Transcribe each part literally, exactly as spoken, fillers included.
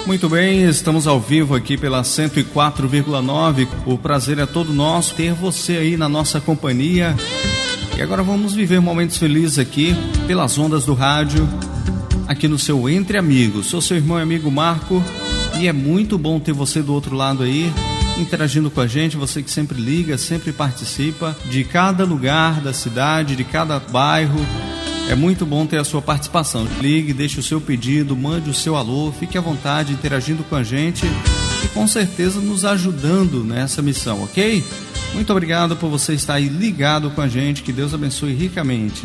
Muito bem, estamos ao vivo aqui pela cento e quatro vírgula nove. O prazer é todo nosso ter você aí na nossa companhia. E agora vamos viver momentos felizes aqui pelas ondas do rádio, aqui no seu Entre Amigos. Sou seu irmão e amigo Marco e é muito bom ter você do outro lado aí, interagindo com a gente, você que sempre liga, sempre participa de cada lugar da cidade, de cada bairro. É muito bom ter a sua participação. Ligue, deixe o seu pedido, mande o seu alô, fique à vontade interagindo com a gente e com certeza nos ajudando nessa missão, ok? Muito obrigado por você estar aí ligado com a gente, que Deus abençoe ricamente.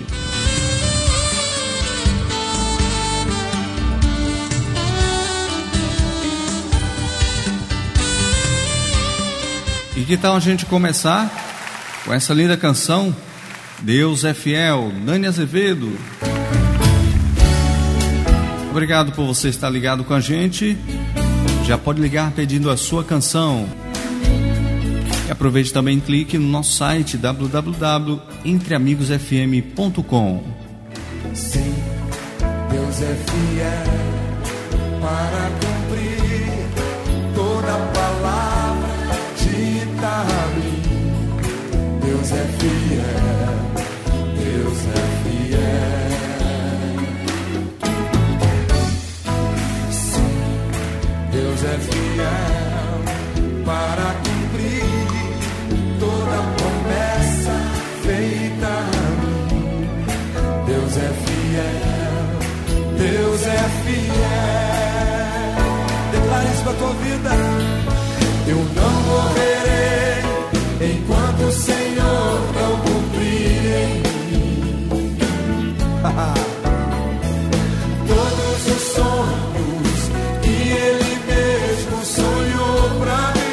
E que tal a gente começar com essa linda canção, Deus é Fiel, Nani Azevedo. Obrigado por você estar ligado com a gente. Já pode ligar pedindo a sua canção. E aproveite também, clique no nosso site w w w ponto entre amigos f m ponto com. Sim, Deus é fiel para cumprir toda a palavra dita a mim. Deus é fiel, Deus é fiel. Sim, Deus é fiel para cumprir toda promessa feita a mim. Deus é fiel, Deus é fiel. Declare isso pra tua vida. Eu não morrerei enquanto o Senhor não cumprir em mim todos os sonhos que Ele mesmo sonhou pra mim.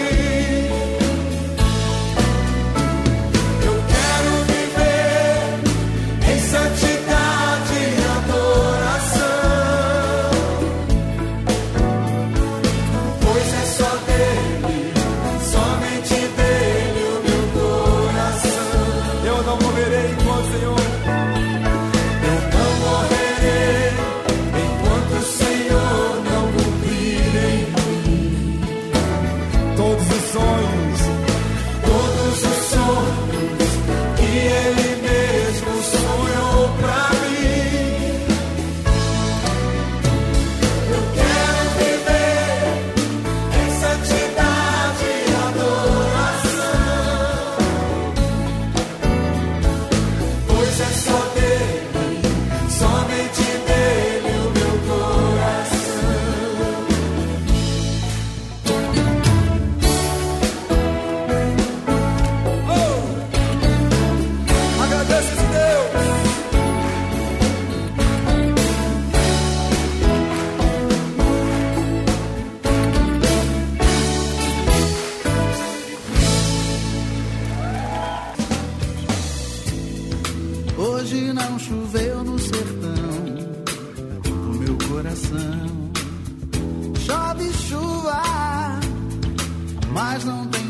Hoje não choveu no sertão do meu coração. Chove chuva, mas não tem